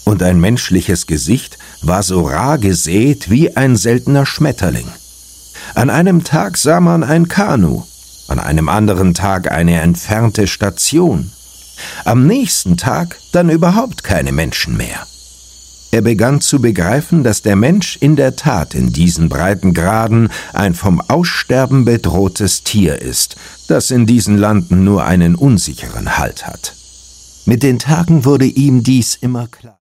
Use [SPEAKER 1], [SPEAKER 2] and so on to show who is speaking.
[SPEAKER 1] und ein menschliches Gesicht war so rar gesät wie ein seltener Schmetterling. An einem Tag sah man ein Kanu, an einem anderen Tag eine entfernte Station, am nächsten Tag dann überhaupt keine Menschen mehr. Er begann zu begreifen, dass der Mensch in der Tat in diesen Breitengraden ein vom Aussterben bedrohtes Tier ist, das in diesen Landen nur einen unsicheren Halt hat. Mit den Tagen wurde ihm dies immer klar.